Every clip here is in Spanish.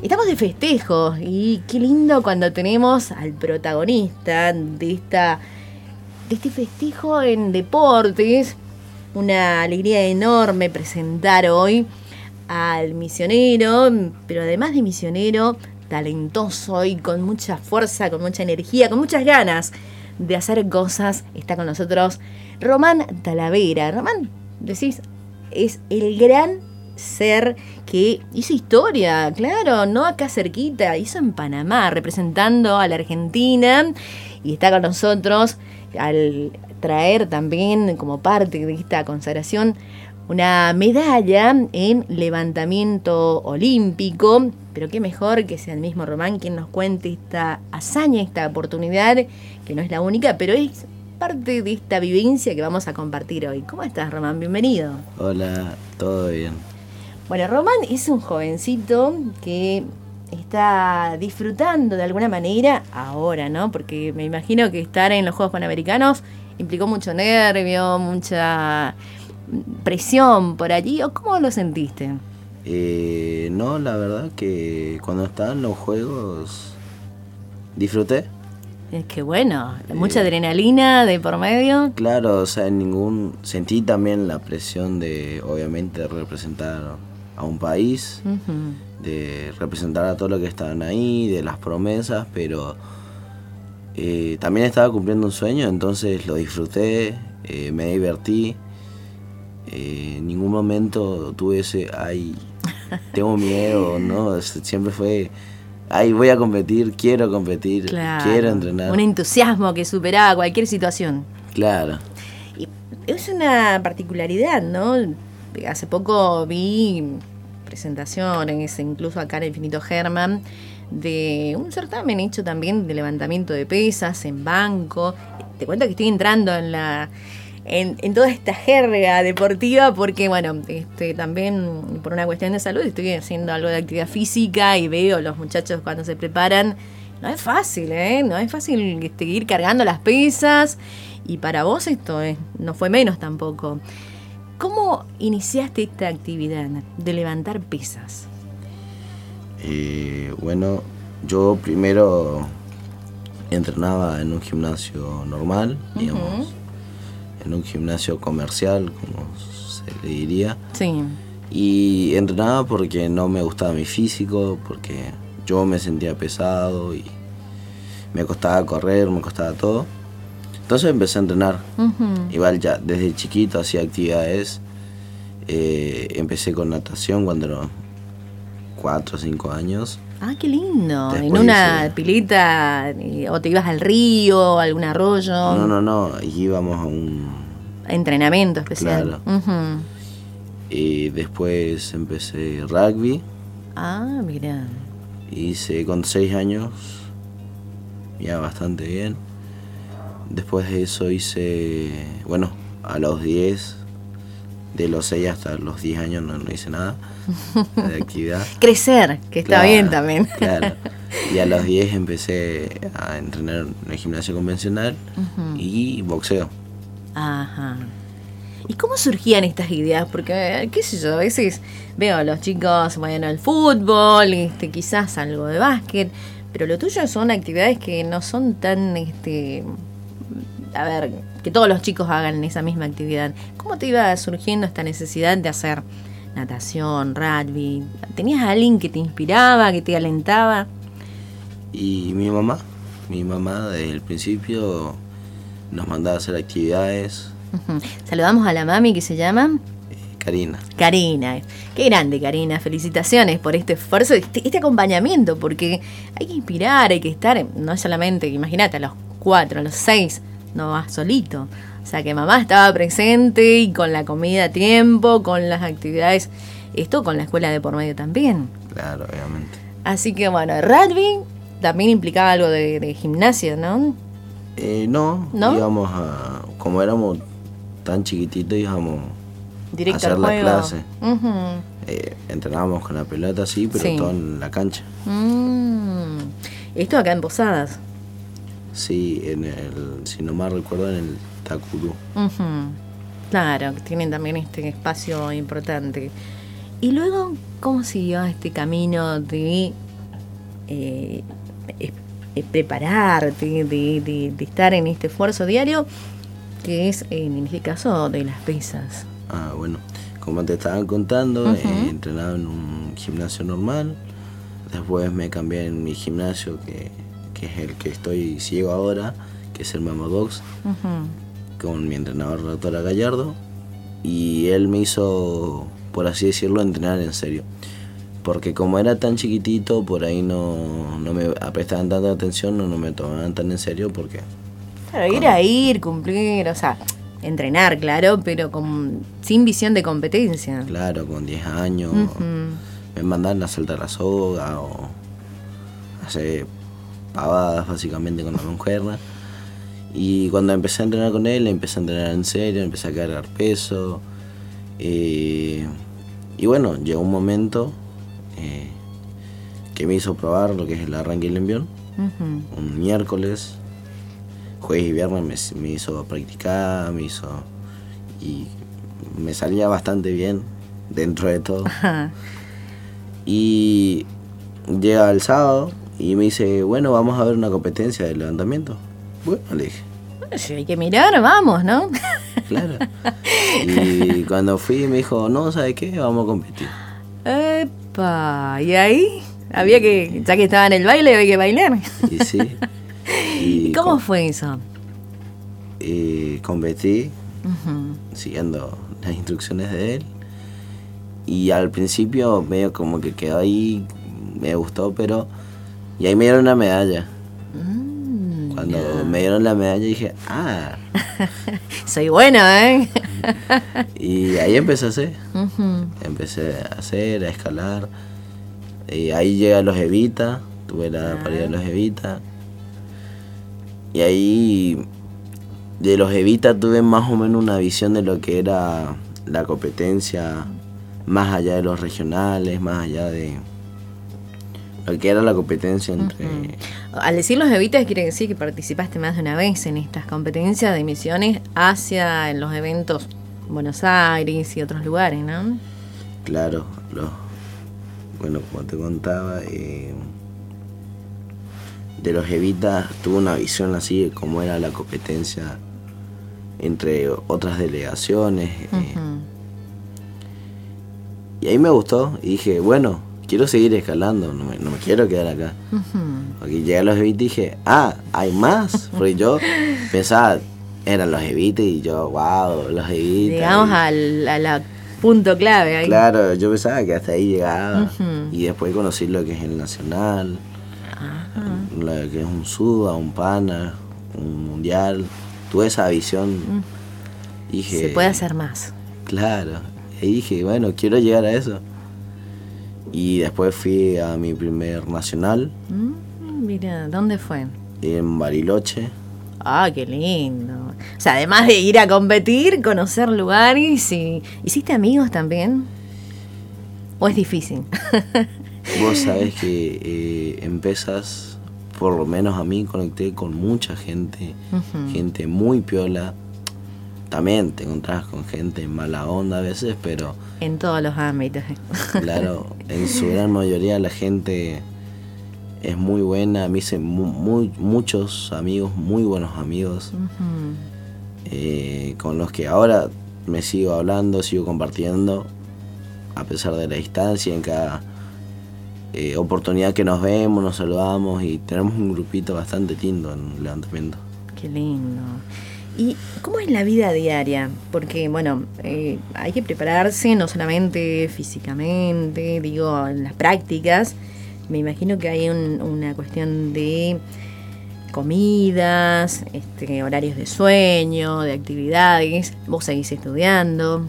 Estamos de festejo y qué lindo cuando tenemos al protagonista de este festejo en deportes. Una alegría enorme presentar hoy al misionero, pero además de misionero, talentoso y con mucha fuerza, con mucha energía, con muchas ganas de hacer cosas. Está con nosotros Román Talavera. Román, decís, es el gran ser que hizo historia, claro, no acá cerquita, hizo en Panamá, representando a la Argentina, y está con nosotros al traer también como parte de esta consagración una medalla en levantamiento olímpico. Pero qué mejor que sea el mismo Román quien nos cuente esta hazaña, esta oportunidad, que no es la única, pero es parte de esta vivencia que vamos a compartir hoy. ¿Cómo estás, Román? Bienvenido. Hola, todo bien. Bueno, Román es un jovencito que está disfrutando de alguna manera ahora, ¿no? Porque me imagino que estar en los Juegos Panamericanos implicó mucho nervio, mucha presión por allí. ¿O cómo lo sentiste? No, la verdad que cuando estaba en los Juegos disfruté. Es que bueno, mucha adrenalina de por medio. Claro, o sea, sentí también la presión de, obviamente, representar a un país, de representar a todos los que estaban ahí, de las promesas, pero también estaba cumpliendo un sueño, entonces lo disfruté, me divertí. En ningún momento tuve ese, tengo miedo, ¿no? Siempre fue, voy a competir, quiero competir, claro, quiero entrenar. Un entusiasmo que superaba cualquier situación. Claro. Y es una particularidad, ¿no? Hace poco vi presentaciones, incluso acá en Infinito Germán, de un certamen hecho también de levantamiento de pesas en banco. Te cuento que estoy entrando en toda esta jerga deportiva porque, bueno, también por una cuestión de salud estoy haciendo algo de actividad física y veo los muchachos cuando se preparan. No es fácil, no es fácil ir cargando las pesas, y para vos esto no fue menos tampoco. ¿Cómo iniciaste esta actividad de levantar pesas? Bueno, yo primero entrenaba en un gimnasio normal, digamos, en un gimnasio comercial, como se le diría. Sí. Y entrenaba porque no me gustaba mi físico, porque yo me sentía pesado y me costaba correr, me costaba todo. Entonces empecé a entrenar. Igual ya desde chiquito hacía actividades. Empecé con natación cuando era 4 o 5 años. Ah, qué lindo. Después ¿En una pileta o te ibas al río, a algún arroyo? No, íbamos a un entrenamiento especial. Claro. Y después empecé rugby. Ah, mira. Hice con 6 años, ya bastante bien. Después de eso hice, bueno, a los 10, de los 6 hasta los 10 años no hice nada de actividad. Crecer, que está claro, bien también. Claro. Y a los 10 empecé a entrenar en el gimnasio convencional y boxeo. Ajá. ¿Y cómo surgían estas ideas? Porque, qué sé yo, a veces veo a los chicos, bueno, el fútbol, quizás algo de básquet, pero lo tuyo son actividades que no son tan, a ver, que todos los chicos hagan esa misma actividad. ¿Cómo te iba surgiendo esta necesidad de hacer natación, rugby? ¿Tenías a alguien que te inspiraba, que te alentaba? Y mi mamá desde el principio nos mandaba a hacer actividades. Saludamos a la mami, que se llama Karina. Karina, qué grande, Karina. Felicitaciones por este esfuerzo, este acompañamiento, porque hay que inspirar, hay que estar, no solamente, imagínate, a los 4, a los 6, no vas solito. O sea, que mamá estaba presente y con la comida a tiempo, con las actividades, con la escuela de por medio también. Claro, obviamente. Así que bueno, el rugby también implicaba algo de gimnasia, ¿no? No, íbamos como éramos tan chiquititos, íbamos directo a hacer al la juego. clase. Entrenábamos con la pelota, sí, pero todo en la cancha. Esto acá en Posadas. Sí, si no mal recuerdo, en el Tacurú. Claro, que tienen también este espacio importante. Y luego, ¿cómo siguió este camino de prepararte, de estar en este esfuerzo diario, que es en este caso de las pesas. Bueno, como te estaban contando, he entrenado en un gimnasio normal, después me cambié en mi gimnasio que es el que sigo ahora, que es el Mama Box, con mi entrenador doctora Gallardo, y él me hizo, por así decirlo, entrenar en serio. Porque como era tan chiquitito, por ahí no me prestaban tanta atención, no me tomaban tan en serio, porque... Claro, ir, cumplir, o sea, entrenar, claro, pero sin visión de competencia. Claro, con 10 años me mandaban a saltar la soga o hacer pavadas básicamente con la mancuerna. Y cuando empecé a entrenar con él, empecé a entrenar en serio, empecé a cargar peso. Y bueno, llegó un momento que me hizo probar lo que es el arranque y el envión. Un miércoles, jueves y viernes me hizo practicar, y me salía bastante bien dentro de todo. Y llega el sábado y me dice, bueno, vamos a ver una competencia de levantamiento. Bueno, le dije. Si hay que mirar, vamos, ¿no? Claro. Y cuando fui me dijo, no, ¿sabes qué? Vamos a competir. ¡Epa! ¿Y ahí? Había que, ya que estaba en el baile, había que bailar. Y sí. ¿Y cómo fue eso? Competí, siguiendo las instrucciones de él. Y al principio medio como que quedó ahí, me gustó, pero... Y ahí me dieron una medalla. Cuando me dieron la medalla dije, soy buena, ¿eh? Y ahí empecé a hacer. Empecé a hacer, a escalar. Y ahí llega los Evita, tuve la paridad de los Evita. Y ahí de los Evita tuve más o menos una visión de lo que era la competencia, más allá de los regionales, más allá de lo que era la competencia entre... Al decir los Evitas quiere decir que participaste más de una vez en estas competencias de misiones hacia en los eventos Buenos Aires y otros lugares, ¿no? Claro, bueno, como te contaba, de los Evitas tuve una visión así de cómo era la competencia entre otras delegaciones. Y ahí me gustó y dije, bueno, quiero seguir escalando, no me quiero quedar acá. Porque llegué a los Evitas y dije, hay más. Porque yo pensaba, eran los Evitas y yo, wow, los Evitas. Llegamos a la punto clave ahí. Claro, yo pensaba que hasta ahí llegaba. Y después conocí lo que es el nacional, lo que es un Suda, un Pana, un Mundial. Tuve esa visión. Dije, se puede hacer más. Claro. Y dije, bueno, quiero llegar a eso. Y después fui a mi primer nacional. Mira, ¿dónde fue? En Bariloche. Qué lindo. O sea, además de ir a competir, conocer lugares y... ¿Hiciste amigos también? ¿O es difícil? Vos sabés que empezás, por lo menos a mí, conecté con mucha gente, gente muy piola. También te encontrás con gente mala onda a veces, pero... En todos los ámbitos. Claro, en su gran mayoría la gente es muy buena. Me hice muchos amigos, muy buenos amigos, con los que ahora me sigo hablando, sigo compartiendo, a pesar de la distancia. En cada oportunidad que nos vemos, nos saludamos y tenemos un grupito bastante lindo en el levantamiento. Qué lindo. ¿Y cómo es la vida diaria? Porque, bueno, hay que prepararse no solamente físicamente, digo, en las prácticas. Me imagino que hay una cuestión de comidas, horarios de sueño, de actividades. ¿Vos seguís estudiando?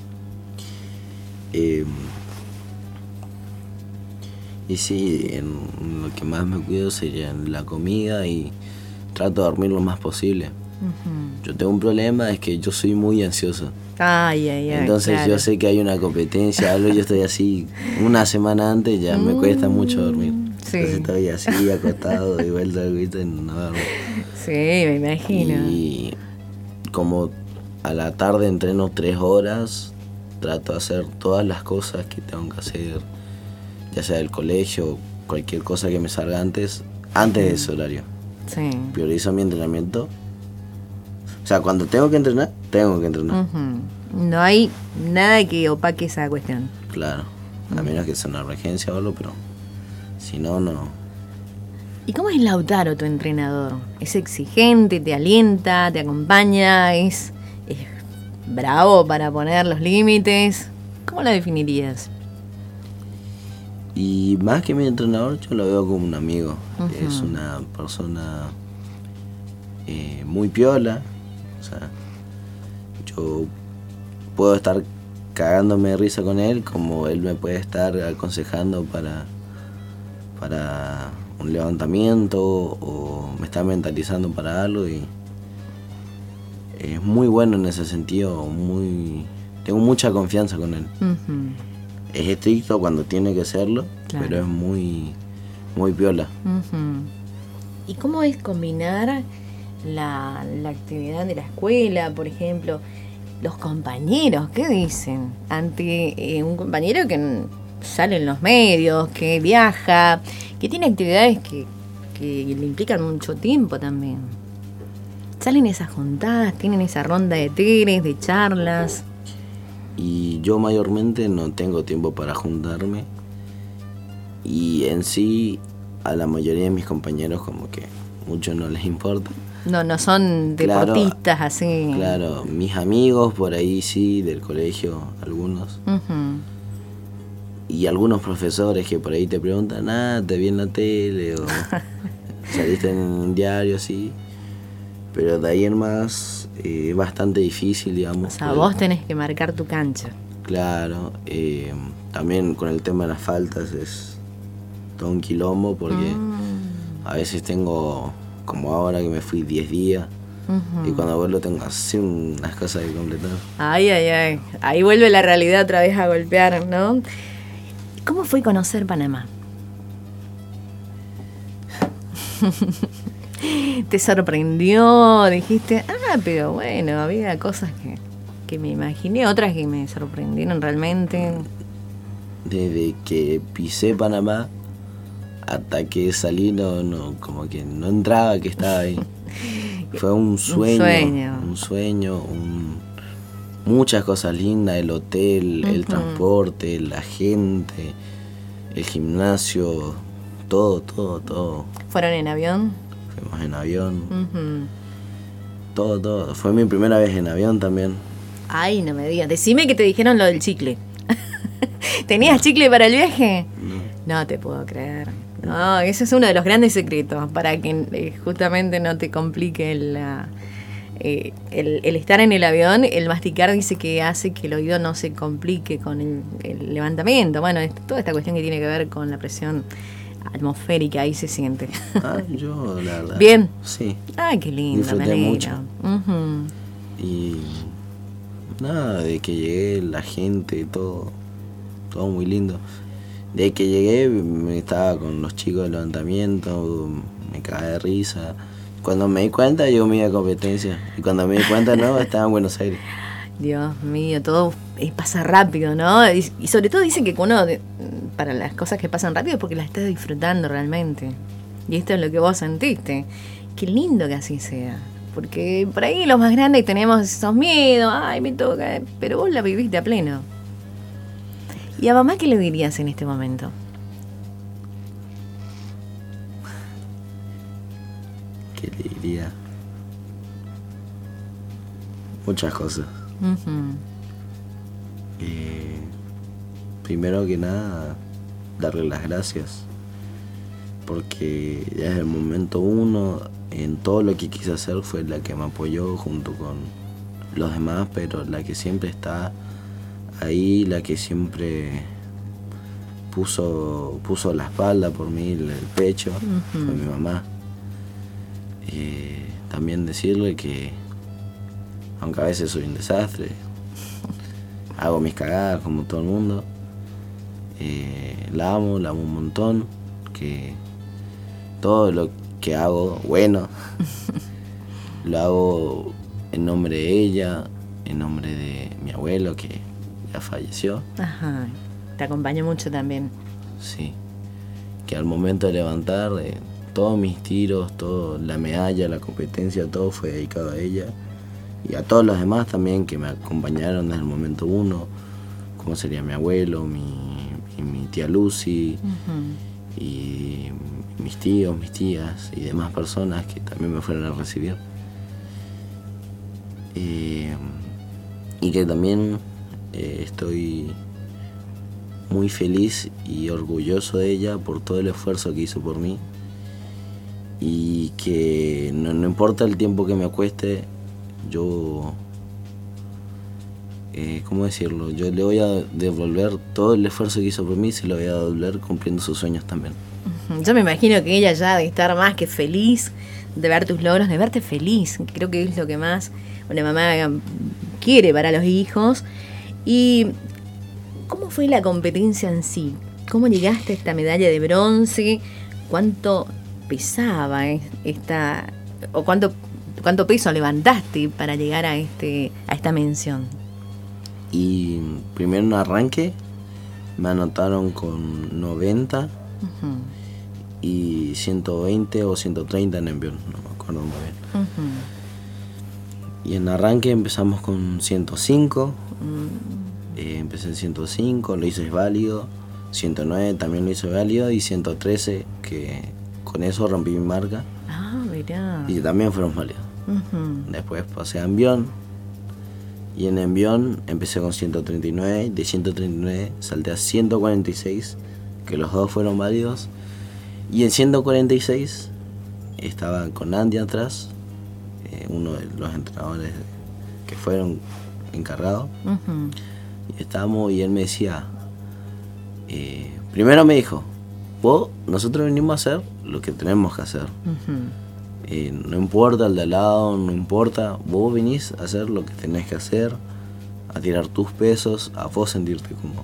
Y sí, en lo que más me cuido sería en la comida y trato de dormir lo más posible. Yo tengo un problema, es que yo soy muy ansioso. Entonces claro. Yo sé que hay una competencia, algo, yo estoy así una semana antes, ya me cuesta mucho dormir. Sí. Entonces estoy así acostado de vuelta al grito y no duermo. Sí, me imagino. Y como a la tarde entreno 3 horas, trato de hacer todas las cosas que tengo que hacer, ya sea del colegio, cualquier cosa que me salga antes de ese horario. Sí. Priorizo mi entrenamiento. O sea, cuando tengo que entrenar. No hay nada que opaque esa cuestión. Claro, a menos que sea una emergencia o algo, pero si no, no. ¿Y cómo es Lautaro, tu entrenador? ¿Es exigente, te alienta, te acompaña, es bravo para poner los límites? ¿Cómo lo definirías? Y más que mi entrenador, yo lo veo como un amigo. Es una persona muy piola. O sea, yo puedo estar cagándome de risa con él, como él me puede estar aconsejando para un levantamiento, o me está mentalizando para algo, y es muy bueno en ese sentido. Tengo mucha confianza con él. Es estricto cuando tiene que serlo, claro, pero es muy piola. ¿Y cómo es combinar la actividad de la escuela, por ejemplo? Los compañeros, ¿qué dicen? Ante un compañero que sale en los medios, que viaja, que tiene actividades que le implican mucho tiempo también. Salen esas juntadas, tienen esa ronda de teres, de charlas. Y yo mayormente no tengo tiempo para juntarme. Y en sí, a la mayoría de mis compañeros como que mucho no les importa. No son deportistas, claro, así. Claro, mis amigos por ahí sí, del colegio, algunos. Y algunos profesores que por ahí te preguntan, te vi en la tele o saliste en un diario, sí. Pero de ahí en más es bastante difícil, digamos. O sea, vos tenés que marcar tu cancha. Claro, también con el tema de las faltas es todo un quilombo, porque a veces tengo, como ahora que me fui 10 días, y cuando vuelvo tengo así unas cosas que completar. Ay. Ahí vuelve la realidad otra vez a golpear, ¿no? ¿Cómo fue conocer Panamá? ¿Te sorprendió? Dijiste, pero bueno, había cosas que me imaginé, otras que me sorprendieron realmente. Desde que pisé Panamá hasta que salí, como que no entraba que estaba ahí. Fue un sueño. Muchas cosas lindas, el hotel, el transporte, la gente, el gimnasio, todo. ¿Fueron en avión? Fuimos en avión. Todo. Fue mi primera vez en avión también. Ay, no me digas. Decime que te dijeron lo del chicle. ¿Tenías chicle para el viaje? No te puedo creer. No, ese es uno de los grandes secretos para que justamente no te complique el estar en el avión. El masticar dice que hace que el oído no se complique con el levantamiento. Bueno, toda esta cuestión que tiene que ver con la presión atmosférica, ahí se siente. Yo la verdad. ¿Bien? Sí. Qué lindo. Disfruté mucho. Y nada, de que llegué, la gente, todo muy lindo. De que llegué me estaba con los chicos de levantamiento, me cagué de risa. Cuando me di cuenta yo me iba a competencia, y cuando me di cuenta estaba en Buenos Aires. Dios mío, todo pasa rápido, ¿no? Y sobre todo dicen que uno, para las cosas que pasan rápido es porque las estás disfrutando realmente. Y esto es lo que vos sentiste. Qué lindo que así sea. Porque por ahí los más grandes tenemos esos miedos, me toca, pero vos la viviste a pleno. ¿Y a mamá qué le dirías en este momento? ¿Qué le diría? Muchas cosas. Primero que nada, darle las gracias, porque desde el momento uno, en todo lo que quise hacer, fue la que me apoyó junto con los demás, pero la que siempre está ahí, la que siempre puso la espalda por mí, el pecho, fue mi mamá. También decirle que, aunque a veces soy un desastre, hago mis cagadas como todo el mundo, la amo un montón, que todo lo que hago, bueno, lo hago en nombre de ella, en nombre de mi abuelo que ya falleció. Te acompañó mucho también. Sí, que al momento de levantar, todos mis tiros, todo, la medalla, la competencia, todo fue dedicado a ella. Y a todos los demás también que me acompañaron desde el momento uno, como sería mi abuelo, mi tía Lucy, y mis tíos, mis tías y demás personas que también me fueron a recibir. Y que también estoy muy feliz y orgulloso de ella por todo el esfuerzo que hizo por mí, y que no importa el tiempo que me cueste, yo, ¿cómo decirlo? Yo le voy a devolver todo el esfuerzo que hizo por mí, se lo voy a devolver cumpliendo sus sueños también. Yo me imagino que ella ya de estar más que feliz de ver tus logros, de verte feliz. Creo que es lo que más una mamá quiere para los hijos. ¿Y cómo fue la competencia en sí? ¿Cómo llegaste a esta medalla de bronce? ¿Cuánto pesaba esta, o cuánto peso levantaste para llegar a esta mención? Y primero en arranque me anotaron con 90 y 120 o 130 en envión, no me acuerdo muy bien. Y en arranque empezamos con 105, empecé en 105, lo hice válido, 109 también lo hice válido, y 113, que con eso rompí mi marca. Ah, mirá. Y también fueron válidos. Después pasé a envión, y en envión empecé con 139, de 139 salté a 146, que los dos fueron válidos, y en 146 estaba con Andy atrás, uno de los entrenadores que fueron encargados, y estábamos, y él me decía, primero me dijo, nosotros venimos a hacer lo que tenemos que hacer. No importa el de al lado, no importa, vos venís a hacer lo que tenés que hacer, a tirar tus pesos, a vos sentirte cómodo.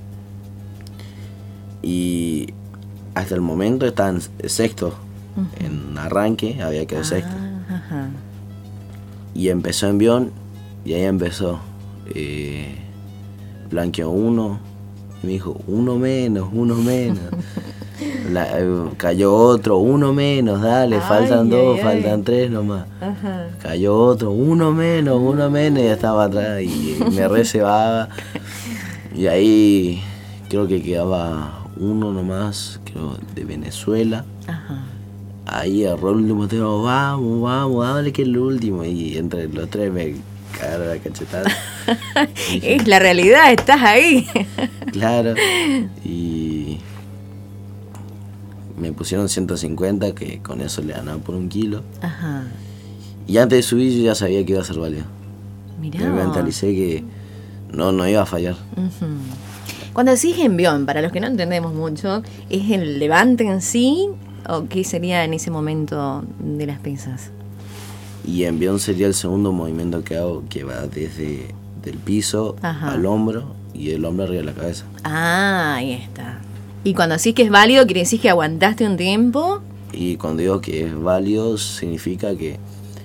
Y hasta el momento estaba en sexto, en arranque había quedado sexto. Y empezó envión, y ahí empezó, blanqueó 1, y me dijo, uno menos. Cayó otro, 1 menos, dale, faltan 2, faltan 3 nomás. Cayó otro, 1 menos, y ya estaba atrás, y me recebaba. Y ahí creo que quedaba uno nomás, creo, de Venezuela. Ahí erró el último tema, vamos, dale que es el último. Y entre los tres me cagaron la cachetada. Es la realidad, estás ahí. Claro. Y me pusieron 150, que con eso le ganaba por 1 kilo. Y antes de subir yo ya sabía que iba a ser válido. Mirá. Me mentalicé que no iba a fallar. Cuando decís envión, para los que no entendemos mucho, ¿es el levante en sí o qué sería en ese momento de las pesas? Y envión sería el segundo movimiento que hago, que va desde el piso al hombro y el hombro arriba de la cabeza. Ah, ahí está. Y cuando decís que es válido, ¿quiere decir que aguantaste un tiempo? Y cuando digo que es válido, significa que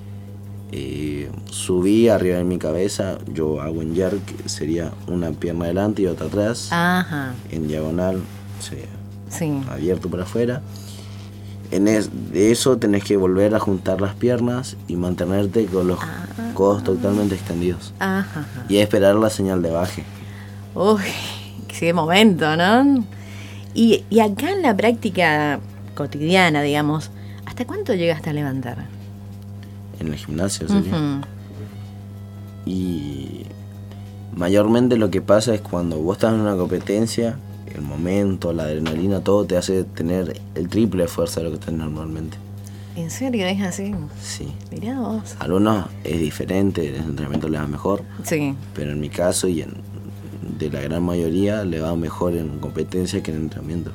subí arriba de mi cabeza, yo hago en jerk, que sería una pierna adelante y otra atrás. En diagonal, sería abierto para afuera. De eso tenés que volver a juntar las piernas y mantenerte con los codos totalmente extendidos. Y esperar la señal de baje. Uy, qué momento, ¿no? Y acá en la práctica cotidiana, digamos, ¿hasta cuánto llegaste a levantar? En el gimnasio sería. Y mayormente lo que pasa es cuando vos estás en una competencia, el momento, la adrenalina, todo te hace tener el triple de fuerza de lo que tenés normalmente. ¿En serio es así? Sí. Mirá vos. A algunos es diferente, el entrenamiento le va mejor. Sí. Pero en mi caso y de la gran mayoría le va mejor en competencia que en entrenamiento.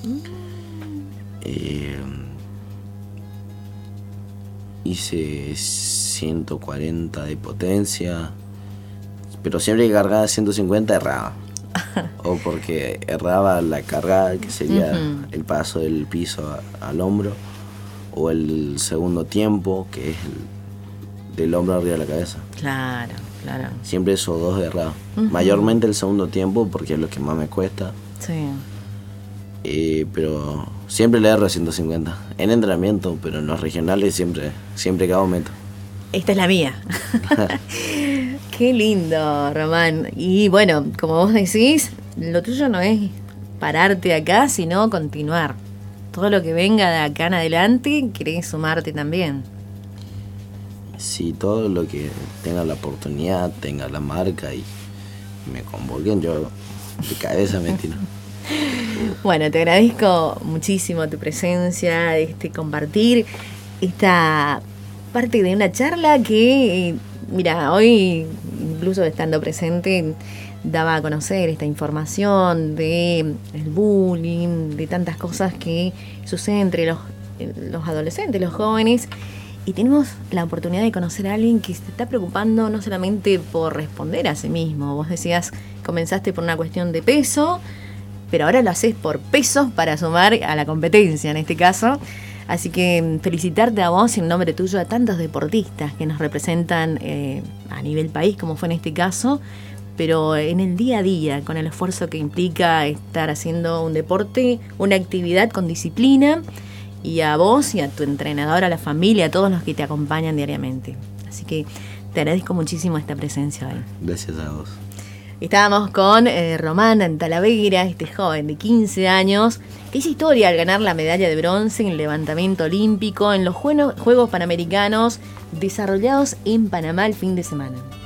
Hice 140 de potencia, pero siempre que cargaba 150 erraba. O porque erraba la cargada, que sería el paso del piso al hombro, o el segundo tiempo, que es del hombro arriba de la cabeza. Claro. Siempre esos dos errados. Mayormente el segundo tiempo, porque es lo que más me cuesta. Sí. pero siempre le erro 150. En entrenamiento, pero en los regionales siempre que hago meto. Esta es la mía. Qué lindo, Román. Y bueno, como vos decís, lo tuyo no es pararte acá, sino continuar. Todo lo que venga de acá en adelante, querés sumarte también. Sí, todo lo que tenga la oportunidad, tenga la marca y me convoquen, yo de cabeza me tiro. Bueno, te agradezco muchísimo tu presencia, compartir esta parte de una charla que, mira, hoy, incluso estando presente, daba a conocer esta información de el bullying, de tantas cosas que suceden entre los adolescentes, los jóvenes, y tenemos la oportunidad de conocer a alguien que se está preocupando no solamente por responder a sí mismo. Vos decías, comenzaste por una cuestión de peso, pero ahora lo haces por pesos para sumar a la competencia en este caso. Así que felicitarte a vos y en nombre tuyo a tantos deportistas que nos representan a nivel país, como fue en este caso, pero en el día a día, con el esfuerzo que implica estar haciendo un deporte, una actividad con disciplina, y a vos y a tu entrenador, a la familia, a todos los que te acompañan diariamente. Así que te agradezco muchísimo esta presencia hoy. Gracias a vos. Estábamos con Román Talavera, este joven de 15 años, que hizo historia al ganar la medalla de bronce en el levantamiento olímpico en los Juegos Panamericanos desarrollados en Panamá el fin de semana.